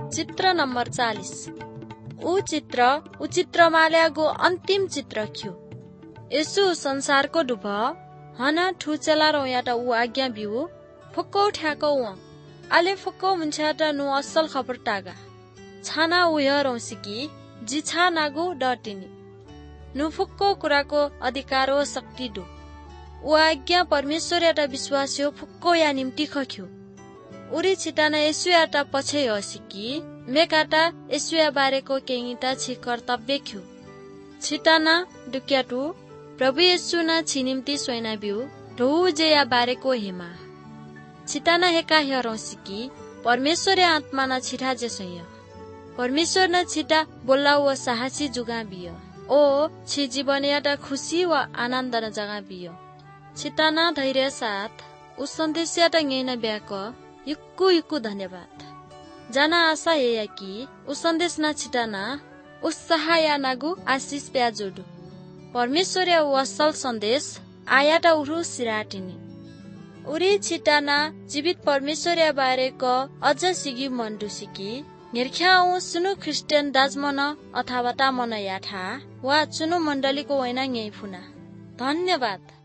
चित्र नम्बर 40 ऊ चित्र माल्यागो अन्तिम चित्र ख्यू। यसु संसारको डुभ हन ठुचेला रोयाटा ऊ आज्ञा बिउ फुक्को ठ्याको उ आले फुक्को मुन्छ्याटा नु असल खबर टागा छाना उयो रौसिकी जिछा नागु डटिनी नु फुक्को कुराको अधिकारो शक्ति डु ऊ आज्ञा परमेश्वर एउटा विश्वास्यो फुक्को या निम्ति खख्यो। उरी छिटाना यसुयाटा पछि हसिकी मेकाटा यसुया बारेको केङिटा छि कर्तव्य ख्यू। छिटाना डुक्याटु प्रभु येशुना छि निम्ति सोइना बिउ ढौ जेया बारेको हेमा छिटाना हेका हेरौसिकी परमेश्वर आत्माना छिटा जेसय परमेश्वर न छिटा बोल्ला व साहसी जुगा बिय ओ छि जीवन याटा खुशी व आनन्द न जगा बिय छिटाना धैर्य साथ उस सन्देश याटा ngena ब्याक युक्कु धन्यवाद जाना आशा हेया कि उस सन्देश न छिटाना उत्साह या नागु आशिष प्या जोडु परमेश्वर या वसल सन्देश आयाटा उरु सिराटिनी उरी छिटाना जीवित परमेश्वर या बारेको अझ सिगी मन्डु सिकी निर्ख्याउ सुनु ख्रिस्टियन दाजमन अथवा तामन याठा वा चुनु मण्डलीको वैना ngei फुना धन्यवाद।